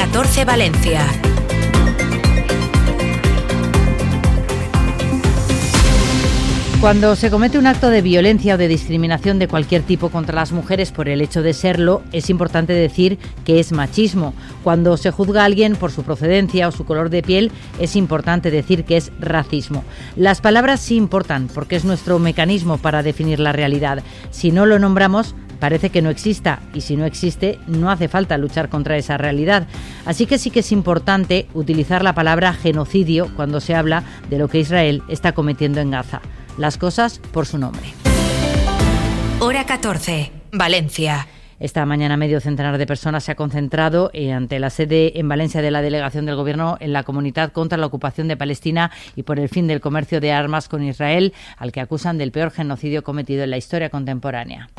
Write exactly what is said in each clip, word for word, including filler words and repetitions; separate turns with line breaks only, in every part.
catorce Valencia.
Cuando se comete un acto de violencia o de discriminación de cualquier tipo contra las mujeres por el hecho de serlo, es importante decir que es machismo. Cuando se juzga a alguien por su procedencia o su color de piel, es importante decir que es racismo. Las palabras sí importan porque es nuestro mecanismo para definir la realidad. Si no lo nombramos, parece que no exista, y si no existe, no hace falta luchar contra esa realidad. Así que sí que es importante utilizar la palabra genocidio cuando se habla de lo que Israel está cometiendo en Gaza. Las cosas por su nombre.
Hora catorce, Valencia.
Esta mañana medio centenar de personas se ha concentrado eh, ante la sede en Valencia de la delegación del Gobierno en la Comunidad contra la ocupación de Palestina y por el fin del comercio de armas con Israel, al que acusan del peor genocidio cometido en la historia contemporánea.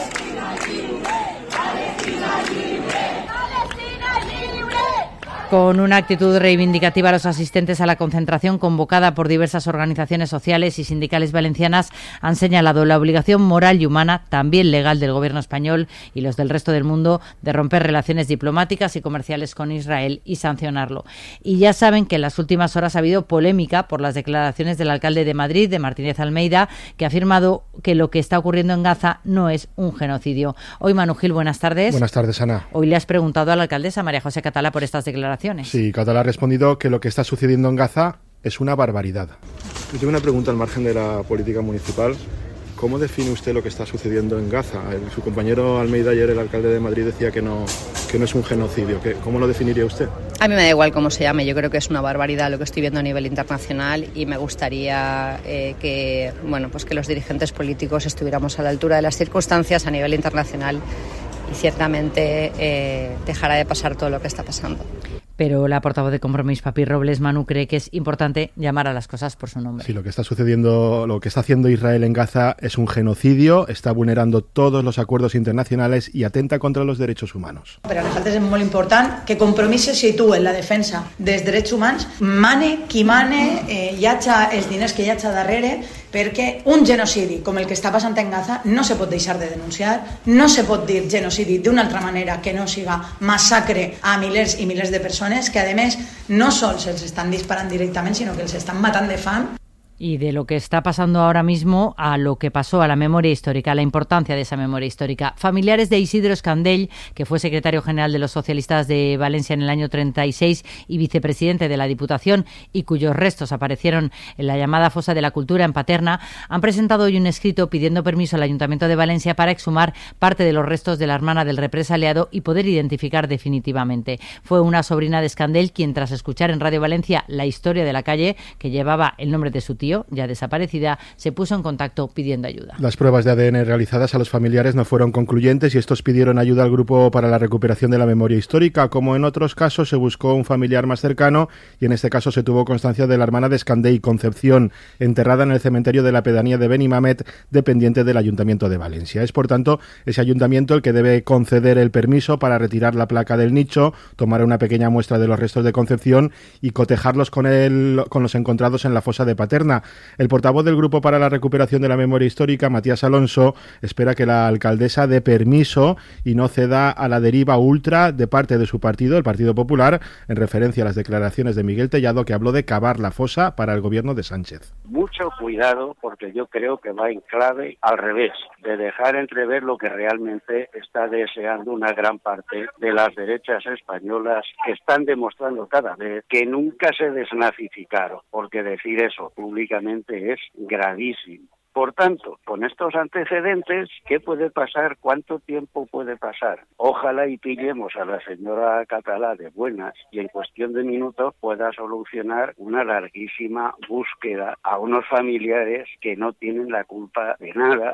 Con una actitud reivindicativa, los asistentes a la concentración convocada por diversas organizaciones sociales y sindicales valencianas han señalado la obligación moral y humana, también legal, del Gobierno español y los del resto del mundo de romper relaciones diplomáticas y comerciales con Israel y sancionarlo. Y ya saben que en las últimas horas ha habido polémica por las declaraciones del alcalde de Madrid, de Martínez Almeida, que ha afirmado que lo que está ocurriendo en Gaza no es un genocidio. Hoy, Manu Gil, buenas tardes.
Buenas tardes, Ana.
Hoy le has preguntado a la alcaldesa María José Catalá por estas declaraciones.
Sí, Catalá ha respondido que lo que está sucediendo en Gaza es una barbaridad. Yo tengo una pregunta al margen de la política municipal. ¿Cómo define usted lo que está sucediendo en Gaza? El, su compañero Almeida ayer, el alcalde de Madrid, decía que no, que no es un genocidio. ¿Qué, ¿Cómo lo definiría usted?
A mí me da igual cómo se llame. Yo creo que es una barbaridad lo que estoy viendo a nivel internacional y me gustaría eh, que, bueno, pues que los dirigentes políticos estuviéramos a la altura de las circunstancias a nivel internacional y ciertamente eh, dejará de pasar todo lo que está pasando.
Pero la portavoz de Compromís, Papi Robles, Manu, cree que es importante llamar a las cosas por su nombre.
Sí, lo que está sucediendo, lo que está haciendo Israel en Gaza es un genocidio, está vulnerando todos los acuerdos internacionales i atenta contra los derechos humanos.
Per a nosaltres és molt important que Compromís se situï en la defensa dels drets humans, mane qui mane, eh, hi hagi els diners que hi hagi darrere, perquè un genocidi com el que està passant en Gaza no se pot deixar de denunciar, no se pot dir genocidi d'una altra manera que no siga massacre a milers i milers de persones que, a més, no sols els estan disparant directament, sinó que els estan matant de fam.
Y de lo que está pasando ahora mismo a lo que pasó, a la memoria histórica, a la importancia de esa memoria histórica. Familiares de Isidro Escandell, que fue secretario general de los socialistas de Valencia en el año treinta y seis y vicepresidente de la Diputación, y cuyos restos aparecieron en la llamada Fosa de la Cultura en Paterna, han presentado hoy un escrito pidiendo permiso al Ayuntamiento de Valencia para exhumar parte de los restos de la hermana del represaliado y poder identificar definitivamente. Fue una sobrina de Escandell quien, tras escuchar en Radio Valencia la historia de la calle que llevaba el nombre de su tío, ya desaparecida, se puso en contacto pidiendo ayuda.
Las pruebas de A D N realizadas a los familiares no fueron concluyentes y estos pidieron ayuda al Grupo para la Recuperación de la Memoria Histórica. Como en otros casos, se buscó un familiar más cercano y en este caso se tuvo constancia de la hermana de Escandell, Concepción, enterrada en el cementerio de la pedanía de Benimamet, dependiente del Ayuntamiento de Valencia. Es, por tanto, ese ayuntamiento el que debe conceder el permiso para retirar la placa del nicho, tomar una pequeña muestra de los restos de Concepción y cotejarlos con, el, con los encontrados en la fosa de Paterna. El portavoz del Grupo para la Recuperación de la Memoria Histórica, Matías Alonso, espera que la alcaldesa dé permiso y no ceda a la deriva ultra de parte de su partido, el Partido Popular, en referencia a las declaraciones de Miguel Tellado, que habló de cavar la fosa para el gobierno de Sánchez.
Mucho cuidado, porque yo creo que va en clave al revés, de dejar entrever lo que realmente está deseando una gran parte de las derechas españolas, que están demostrando cada vez que nunca se desnazificaron, porque decir eso públicamente es gravísimo. Por tanto, con estos antecedentes, ¿qué puede pasar? ¿Cuánto tiempo puede pasar? Ojalá y pillemos a la señora Catalá de buenas y en cuestión de minutos pueda solucionar una larguísima búsqueda a unos familiares que no tienen la culpa de nada.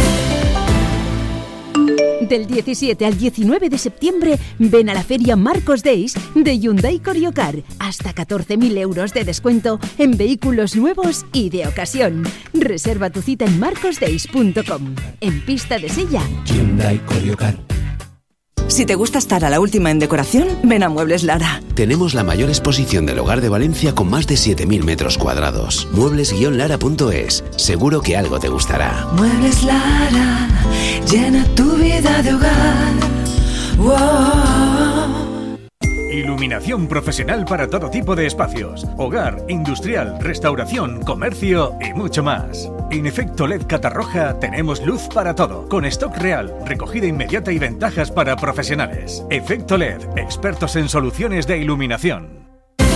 Del diecisiete al diecinueve de septiembre, ven a la feria Marcos Days de Hyundai Corio-Car. Hasta catorce mil euros de descuento en vehículos nuevos y de ocasión. Reserva tu cita en marcos days punto com. En Pista de Sella,
Hyundai Corio-Car.
Si te gusta estar a la última en decoración, ven a Muebles Lara.
Tenemos la mayor exposición del hogar de Valencia con más de siete mil metros cuadrados. muebles guion lara punto es. Seguro que algo te gustará.
Muebles Lara, llena tu vida de hogar. Wow. iluminación profesional para todo tipo de espacios, hogar, industrial, restauración, comercio y mucho más. En Efecto L E D Catarroja tenemos luz para todo, con stock real, recogida inmediata y ventajas para profesionales. Efecto L E D, expertos en soluciones de iluminación.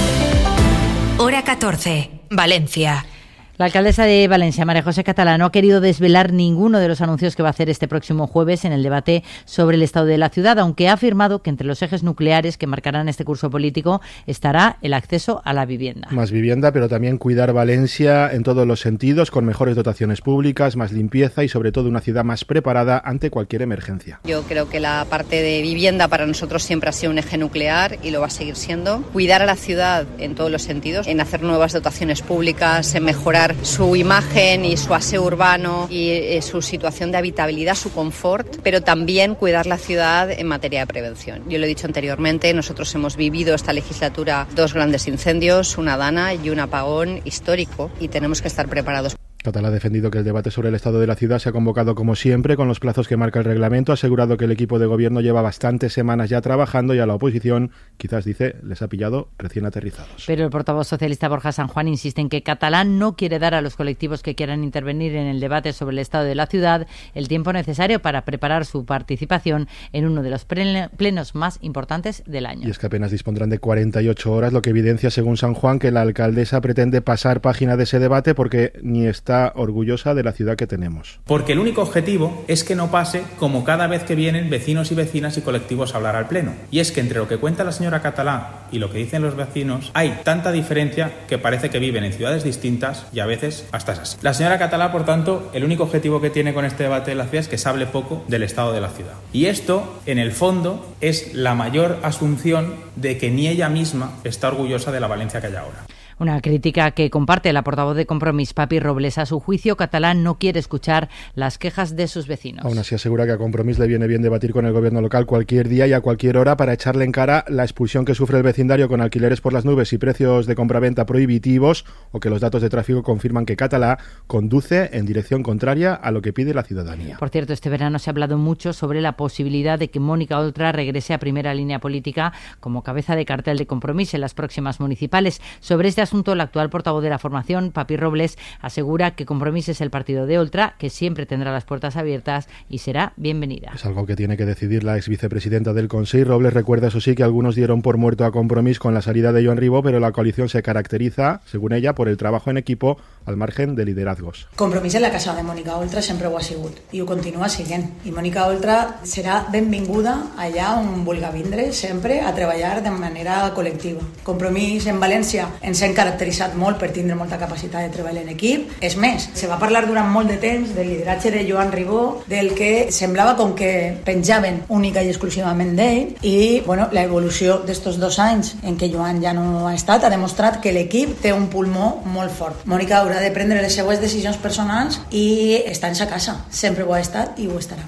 Hora catorce, Valencia.
La alcaldesa de Valencia, María José Catalá, no ha querido desvelar ninguno de los anuncios que va a hacer este próximo jueves en el debate sobre el estado de la ciudad, aunque ha afirmado que entre los ejes nucleares que marcarán este curso político estará el acceso a la vivienda.
Más vivienda, pero también cuidar Valencia en todos los sentidos, con mejores dotaciones públicas, más limpieza y sobre todo una ciudad más preparada ante cualquier emergencia.
Yo creo que la parte de vivienda para nosotros siempre ha sido un eje nuclear y lo va a seguir siendo. Cuidar a la ciudad en todos los sentidos, en hacer nuevas dotaciones públicas, en mejorar su imagen y su aseo urbano y eh, su situación de habitabilidad, su confort, pero también cuidar la ciudad en materia de prevención. Yo lo he dicho anteriormente, nosotros hemos vivido esta legislatura dos grandes incendios, una dana y un apagón histórico, y tenemos que estar preparados.
Catalá ha defendido que el debate sobre el estado de la ciudad se ha convocado como siempre, con los plazos que marca el reglamento. Ha asegurado que el equipo de gobierno lleva bastantes semanas ya trabajando y a la oposición, quizás dice, les ha pillado recién aterrizados.
Pero el portavoz socialista Borja San Juan insiste en que Catalá no quiere dar a los colectivos que quieran intervenir en el debate sobre el estado de la ciudad el tiempo necesario para preparar su participación en uno de los plenos más importantes del año.
Y es que apenas dispondrán de cuarenta y ocho horas, lo que evidencia, según San Juan, que la alcaldesa pretende pasar página de ese debate porque ni está orgullosa de la ciudad que tenemos.
Porque el único objetivo es que no pase como cada vez que vienen vecinos y vecinas y colectivos a hablar al pleno. Y es que entre lo que cuenta la señora Catalá y lo que dicen los vecinos hay tanta diferencia que parece que viven en ciudades distintas y a veces hasta es así. La señora Catalá, por tanto, el único objetivo que tiene con este debate de la ciudad es que se hable poco del estado de la ciudad. Y esto, en el fondo, es la mayor asunción de que ni ella misma está orgullosa de la Valencia que hay ahora.
Una crítica que comparte la portavoz de Compromís, Papi Robles. A su juicio, Catalá no quiere escuchar las quejas de sus vecinos.
Aún así asegura que a Compromís le viene bien debatir con el gobierno local cualquier día y a cualquier hora para echarle en cara la expulsión que sufre el vecindario con alquileres por las nubes y precios de compraventa prohibitivos, o que los datos de tráfico confirman que Catalá conduce en dirección contraria a lo que pide la ciudadanía.
Por cierto, este verano se ha hablado mucho sobre la posibilidad de que Mónica Oltra regrese a primera línea política como cabeza de cartel de Compromís en las próximas municipales. Sobre este asunto, el actual portavoz de la formación, Papi Robles, asegura que Compromís es el partido de Oltra, que siempre tendrá las puertas abiertas y será bienvenida.
Es algo que tiene que decidir la ex vicepresidenta del Consell. Robles recuerda, eso sí, que algunos dieron por muerto a Compromís con la salida de Joan Ribó, pero la coalición se caracteriza, según ella, por el trabajo en equipo al margen de liderazgos.
Compromís en la casa de Mónica Oltra sempre ho ha sigut i ho continua siguent. I Mónica Oltra serà benvinguda allà on vulga vindre, sempre a treballar de manera col·lectiva. Compromís en València ens hem caracteritzat molt per tindre molta capacitat de treball en equip. És més, se va parlar durant molt de temps del lideratge de Joan Ribó, del que semblava com que penjaven única i exclusivament d'ell, i bueno, la evolució d'estos dos anys en què Joan ja no ha estat ha demostrat que l'equip té un pulmó molt fort. Mónica haurà de prendre les seues decisions personals i està en sa casa. Sempre ho ha estat i ho estarà.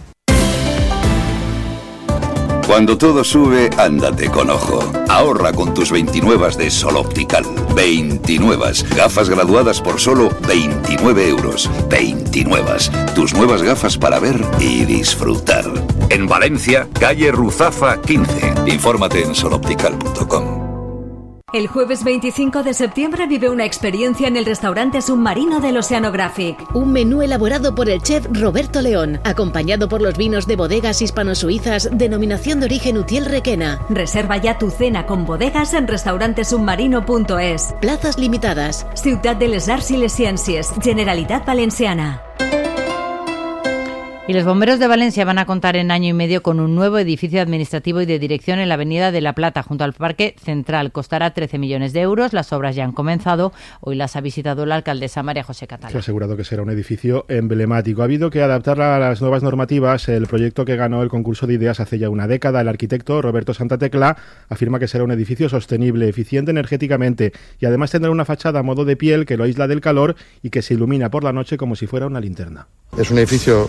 Cuando todo sube, ándate con ojo. Ahorra con tus veintinuevas de Sol Optical. veintinuevas. Gafas graduadas por solo veintinueve euros. veintinuevas. Tus nuevas gafas para ver y disfrutar. En Valencia, calle Ruzafa quince. Infórmate en sol optical punto com.
El jueves veinticinco de septiembre vive una experiencia en el restaurante submarino del Oceanographic.
Un menú elaborado por el chef Roberto León, acompañado por los vinos de bodegas hispano-suizas, denominación de origen Utiel Requena.
Reserva ya tu cena con bodegas en restaurantesubmarino punto es.
Plazas limitadas.
Ciutat de les Arts i les Ciències, Generalitat Valenciana.
Y los bomberos de Valencia van a contar en año y medio con un nuevo edificio administrativo y de dirección en la Avenida de la Plata, junto al Parque Central. Costará trece millones de euros. Las obras ya han comenzado. Hoy las ha visitado la alcaldesa María José Catalá.
Se ha asegurado que será un edificio emblemático. Ha habido que adaptar a las nuevas normativas. El proyecto que ganó el concurso de ideas hace ya una década, el arquitecto Roberto Santatecla, afirma que será un edificio sostenible, eficiente energéticamente y además tendrá una fachada a modo de piel que lo aísla del calor y que se ilumina por la noche como si fuera una linterna.
Es un edificio, yo creo que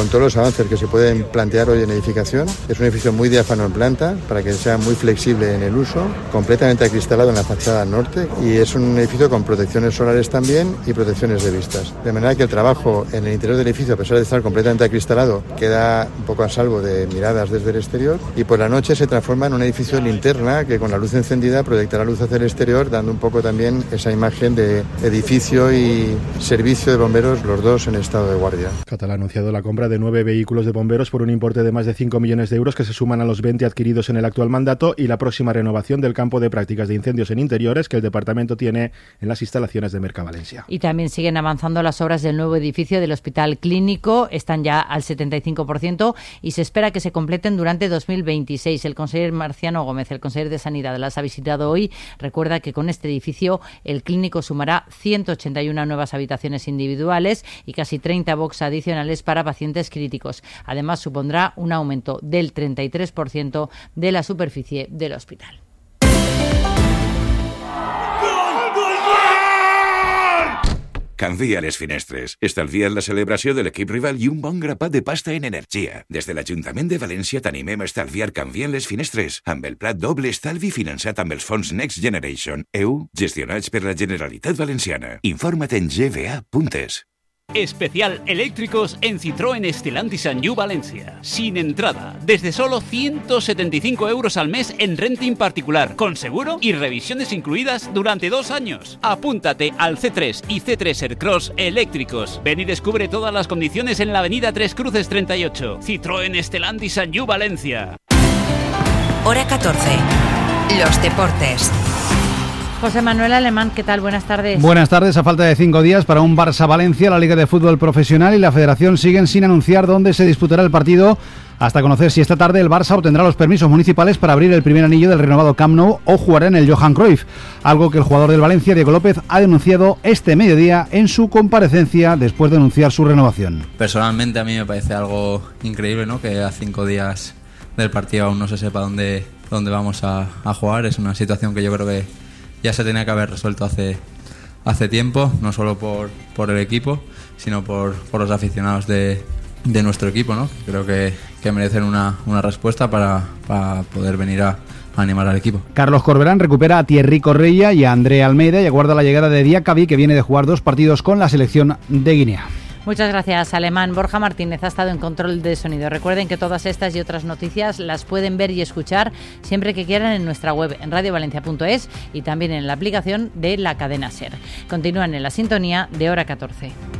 con todos los avances que se pueden plantear hoy en edificación. Es un edificio muy diáfano en planta, para que sea muy flexible en el uso, completamente acristalado en la fachada norte, y es un edificio con protecciones solares también y protecciones de vistas. De manera que el trabajo en el interior del edificio, a pesar de estar completamente acristalado, queda un poco a salvo de miradas desde el exterior, y por la noche se transforma en un edificio de linterna que con la luz encendida proyectará luz hacia el exterior, dando un poco también esa imagen de edificio y servicio de bomberos, los dos en estado de guardia.
Catalá ha anunciado la compra de nueve vehículos de bomberos por un importe de más de cinco millones de euros que se suman a los veinte adquiridos en el actual mandato, y la próxima renovación del campo de prácticas de incendios en interiores que el departamento tiene en las instalaciones de Mercavalencia.
Y también siguen avanzando las obras del nuevo edificio del Hospital Clínico, están ya al setenta y cinco por ciento y se espera que se completen durante dos mil veintiséis. El consejero Marciano Gómez, el consejero de Sanidad, las ha visitado hoy. Recuerda que con este edificio el clínico sumará ciento ochenta y una nuevas habitaciones individuales y casi treinta box adicionales para pacientes críticos. Además, supondrá un aumento del treinta y tres por ciento de la superficie del hospital.
Canvia les finestres. Estalvia't la celebració de l'equip rival i un bon grapat de pasta en energia. Des de l'Ajuntament de València t'animem a estalviar canviant les finestres amb el plat doble estalvi finançat amb els fons Next Generation E U gestionats per la Generalitat Valenciana. Informa't en g v a punt es.
Especial eléctricos en Citroën Stellantis Sanyu Valencia. Sin entrada, desde solo ciento setenta y cinco euros al mes en renting particular, con seguro y revisiones incluidas durante dos años. Apúntate al C tres y C tres Aircross eléctricos. Ven y descubre todas las condiciones en la avenida Tres Cruces treinta y ocho. Citroën Stellantis Sanyu Valencia.
Hora catorce. Los deportes.
José Manuel Alemán, ¿qué tal? Buenas tardes.
Buenas tardes. A falta de cinco días para un Barça-Valencia, la Liga de Fútbol Profesional y la Federación siguen sin anunciar dónde se disputará el partido, hasta conocer si esta tarde el Barça obtendrá los permisos municipales para abrir el primer anillo del renovado Camp Nou o jugará en el Johan Cruyff, algo que el jugador del Valencia, Diego López, ha denunciado este mediodía en su comparecencia después de anunciar su renovación.
Personalmente a mí me parece algo increíble, ¿no?, que a cinco días del partido aún no se sepa dónde, dónde vamos a, a jugar. Es una situación que yo creo que ya se tenía que haber resuelto hace, hace tiempo, no solo por, por el equipo, sino por, por los aficionados de, de nuestro equipo, ¿no? Creo que, que merecen una, una respuesta para, para poder venir a, a animar al equipo.
Carlos Corberán recupera a Thierry Correia y a André Almeida y aguarda la llegada de Diakabi, que viene de jugar dos partidos con la selección de Guinea.
Muchas gracias, Alemán. Borja Martínez ha estado en control de sonido. Recuerden que todas estas y otras noticias las pueden ver y escuchar siempre que quieran en nuestra web, en radio valencia punto es, y también en la aplicación de la cadena SER. Continúan en la sintonía de Hora catorce.